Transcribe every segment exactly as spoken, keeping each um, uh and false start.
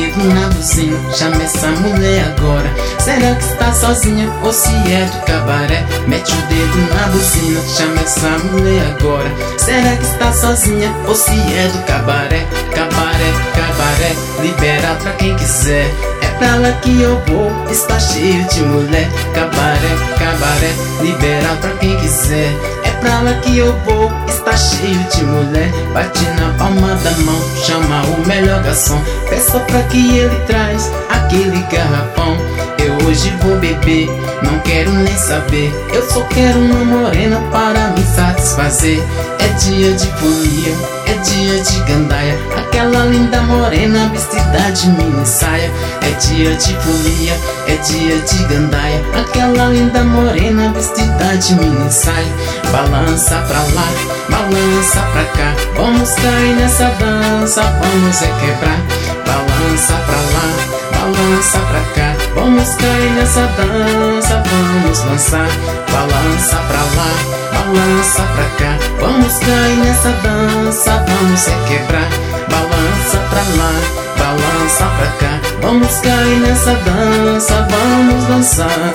dedo na buzina, chama essa mulher agora. Será que está sozinha ou se é do cabaré? Mete o dedo na buzina, chama essa mulher agora. Será que está sozinha ou se é do cabaré? Cabaré, cabaré, libera pra quem quiser. É pra lá que eu vou, está cheio de mulher. Cabaré, cabaré, libera pra quem quiser. É pra lá que eu vou, está cheio de mulher. Bate na palma da mão, chama o melhor garçom. Peça pra que ele traz aquele garrafão. Eu hoje vou beber, não quero nem saber. Eu só quero uma morena para me satisfazer. É dia de folia, é dia de gandaia. Aquela linda morena vestida de mini saia. É dia de folia, é dia de gandaia. Aquela linda morena vestida de mini saia. Balança pra lá, balança pra cá. Vamos cair nessa dança, vamos é quebrar. Balança pra lá, balança pra cá. Vamos cair nessa dança, vamos dançar. Balança pra lá, balança pra cá. Vamos cair nessa dança, vamos é quebrar. Balança pra lá, balança pra cá. Vamos cair nessa dança, vamos dançar.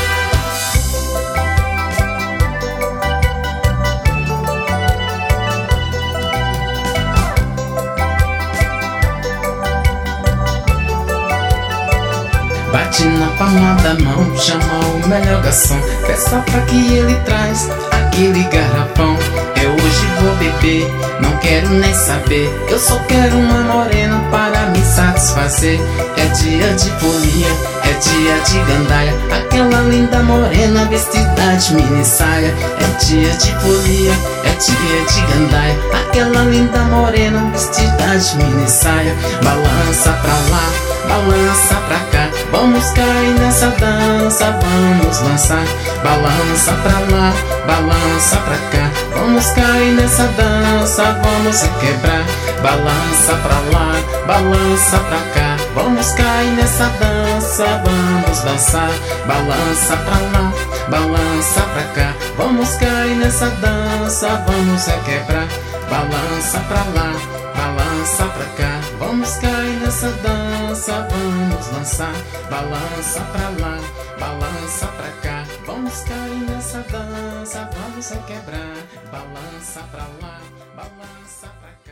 Bate na palma da mão, chama o melhor garçom. Peça pra que ele traz aquele garrafão. Eu hoje vou beber, não quero nem saber. Eu só quero uma morena para me satisfazer. É dia de folia, é dia de gandaia. Aquela linda morena vestida de mini saia. É dia de folia, é dia de gandaia. Aquela linda morena vestida de mini saia. Balança pra lá, balança pra cá. Vamos cair nessa dança, vamos dançar. Balança pra lá, balança pra cá. Vamos cair nessa dança, vamos se quebrar. Balança pra lá, balança pra cá. Vamos cair nessa dança, vamos dançar. Balança pra lá, balança pra cá. Vamos cair nessa dança, vamos se quebrar. Balança pra lá, balança pra cá. Vamos cair nessa dança, vamos dançar. Balança pra lá, balança pra cá. Vamos cair nessa dança, vamos é quebrar. Balança pra lá, balança pra cá.